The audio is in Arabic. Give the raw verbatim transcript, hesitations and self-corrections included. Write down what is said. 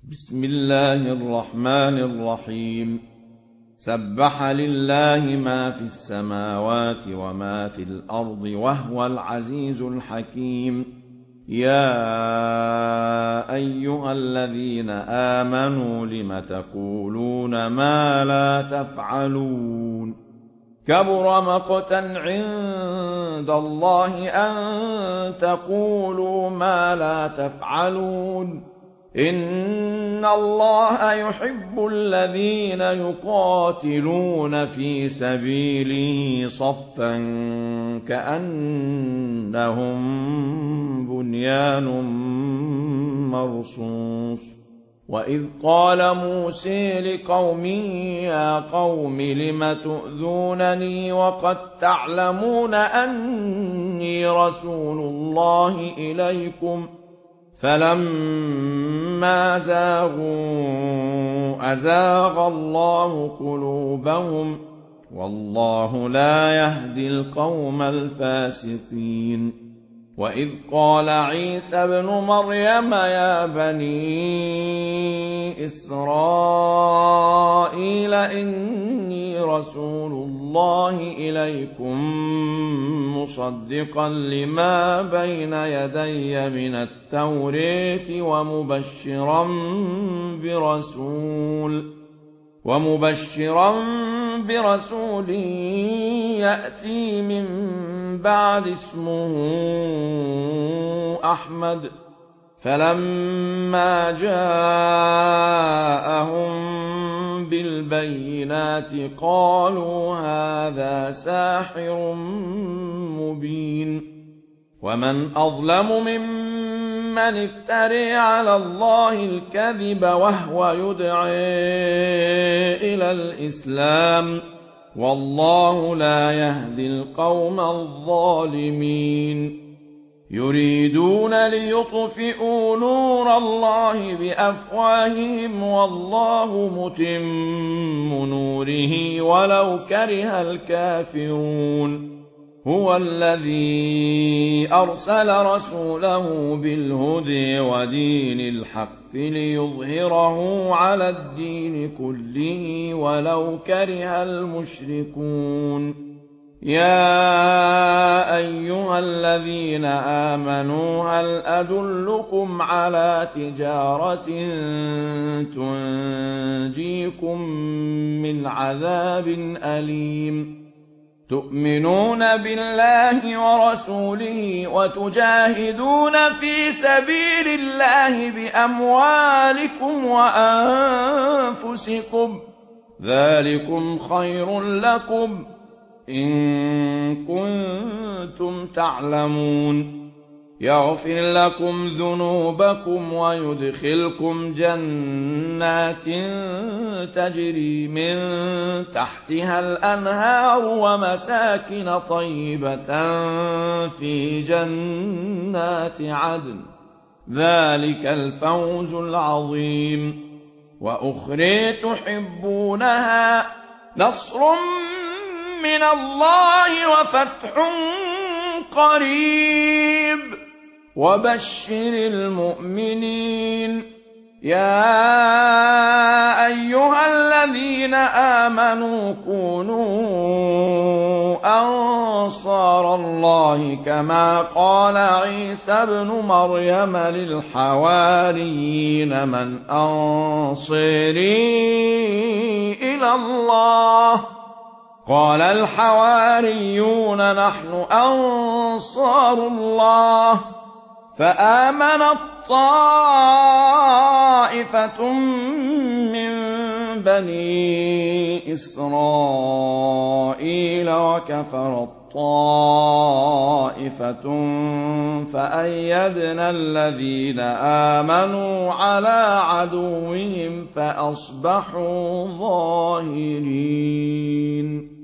بسم الله الرحمن الرحيم سبح لله ما في السماوات وما في الأرض وهو العزيز الحكيم. يا أيها الذين آمنوا لم تقولون ما لا تفعلون كبر مقتا عند الله أن تقولوا ما لا تفعلون إن الله يحب الذين يقاتلون في سبيله صفا كأنهم بنيان مرصوص. وإذ قال موسى لقومه يا قوم لم تؤذونني وقد تعلمون أني رسول الله إليكم فلما زاغوا أزاغ الله قلوبهم والله لا يهدي القوم الفاسقين. وإذ قال عيسى ابن مريم يا بني إسرائيل إني رسول الله إليكم مصدقا لما بين يدي من التوراة ومبشرا برسول ومبشرا برسول يأتي من بعد اسمه أحمد. فلما جاءهم بالبينات قالوا هذا ساحر مبين. ومن أظلم ممن افترى على الله الكذب وهو يدعى إلى الإسلام والله لا يهدي القوم الظالمين. يريدون ليطفئوا نور الله بأفواههم والله متم نوره ولو كره الكافرون. هو الذي أرسل رسوله بالهدى ودين الحق ليظهره على الدين كله ولو كره المشركون. يا أيها الذين آمنوا هل أدلكم على تجارة تنجيكم من عذاب أليم تؤمنون بالله ورسوله وتجاهدون في سبيل الله بأموالكم وأنفسكم ذلكم خير لكم إن كنتم تعلمون. يغفر لكم ذنوبكم ويدخلكم جنات تجري من تحتها الأنهار ومساكن طيبة في جنات عدن ذلك الفوز العظيم. وأخرى تحبونها نصر من الله وفتح قريب وبشر المؤمنين. يا أيها الذين آمنوا كونوا أنصار الله كما قال عيسى ابن مريم للحواريين من أنصاري إلى الله قال الحواريون نحن أنصار الله. فآمنت طائفة من بني إسرائيل وكفرت طائفة فأيدنا الذين آمنوا على عدوهم فأصبحوا ظاهرين.